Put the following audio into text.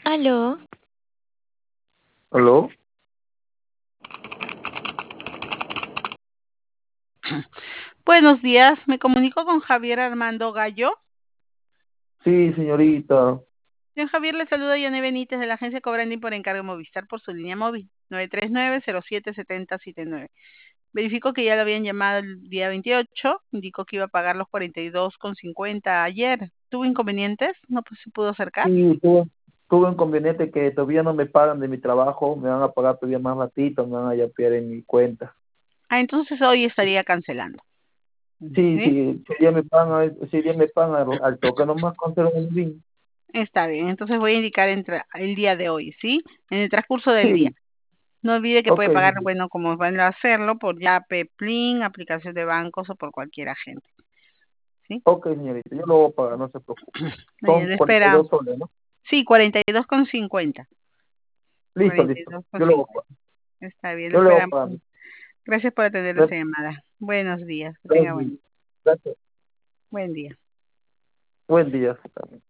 Aló, ¿Aló? Buenos días, me comunico con Javier Armando Gallo. Sí, señorita. Señor Javier, le saluda Yane Benítez de la agencia Cobranding por encargo de Movistar por su línea móvil 939-077079. Verifico que ya lo habían llamado el día 28, indicó que iba a pagar los 42,50 ayer. ¿Tuvo inconvenientes? ¿No se pudo acercar? Sí, tuve un conveniente que todavía no me pagan de mi trabajo, me van a pagar todavía más ratito, me van a yapear en mi cuenta. Entonces hoy estaría cancelando. Sí, ¿Sí? sí, si día me pagan al toque nomás con cero en el BIN. Está bien, entonces voy a indicar el día de hoy, ¿sí? En el transcurso del día. Sí, No olvide que ok, puede pagar, bueno, como van a hacerlo, por Yape, Plin, aplicación de bancos o por cualquier agente, ¿sí? ok, señorita, yo lo voy a pagar, no se preocupe. Son Le espera, 42 soles, ¿no? sí, 42,50. Listo, listo, yo lo voy a 42,50. pagar, Está bien, le yo le voy a esperamos. pagar. Gracias por atender nuestra Gracias, llamada. Buenos días, que tenga gracias, buen gracias. día. Buen día.